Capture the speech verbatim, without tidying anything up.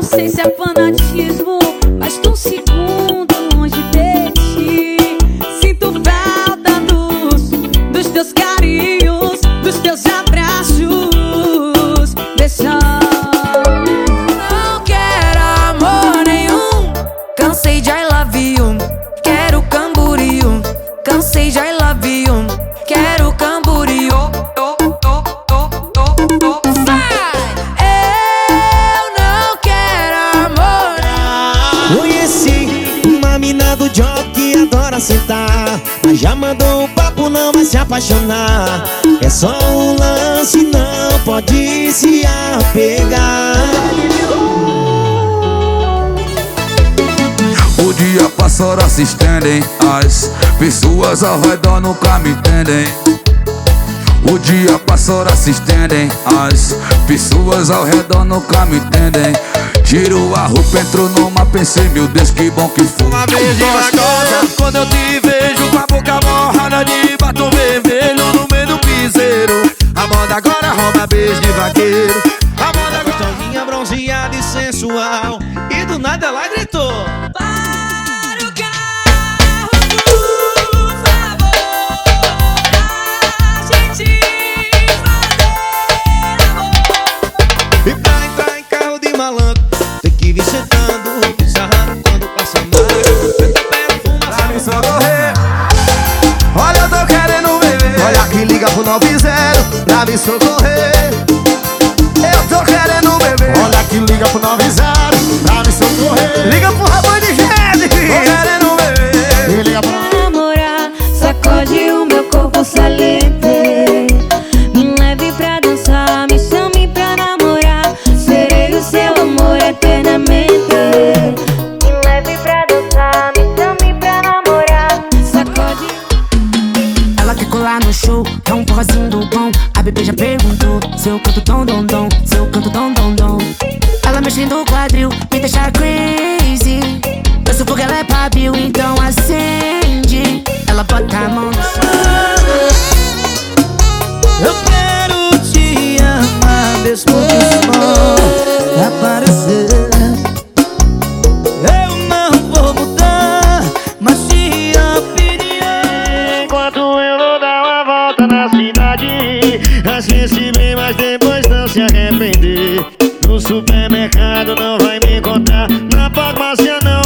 sei se é fanatismo, mas tô um segundo longe de ti. Sinto falta dos, dos teus carinhos, dos teus abraços. Deixa. Não quero amor nenhum, cansei de I love you. Quero Camboriú, cansei de I love you. Quero Camboriú. Conheci uma mina do job que adora sentar, mas já mandou um papo, não vai se apaixonar. É só um lance, não pode se apegar. O dia passa, horas se estendem, as pessoas ao redor nunca me entendem. O dia passa, horas se estendem, as pessoas ao redor nunca me entendem. Tiro a roupa, entro numa, pensei, meu Deus, que bom que foi. Uma vez devagar, quando eu te vejo com a boca borrada de batom vermelho no meio do piseiro. A moda agora rouba beijo de vaqueiro. A moda agora... Gostosinha, bronzeada e sensual, e do nada ela gritou: Para o carro, por favor, a gente fazer amor. e pra entrar em carro de malandro tem que vir sentando, sarrando quando passa mal. Pra me socorrer, olha, eu tô querendo beber. Olha que liga pro nove zero pra me socorrer. Eu tô querendo beber. Olha que liga pro nove zero pra me socorrer. Liga pro rapaz de gente. Tô querendo beber. E liga pro... Namorar, sacode o meu corpo saliente. Me leve pra dançar, me chame pra namorar. Serei o seu amor eternamente. Me leve pra dançar, me chame pra namorar. Sacode. Ela quer colar no show, é um forrozinho do bom. A bebê já perguntou se eu canto dom, dom, dom, se eu canto dom, dom, dom. Ela mexendo o quadril, me deixa crazy. Eu sou fogo, ela é pavio, então acende. Ela bota a mão no chão. Eu quero te amar mesmo que só aparecer. Eu não vou mudar, mas te opinião. Enquanto eu vou dar uma volta na cidade, assim se bem, mas depois não se arrepender. No supermercado não vai me encontrar, na farmácia não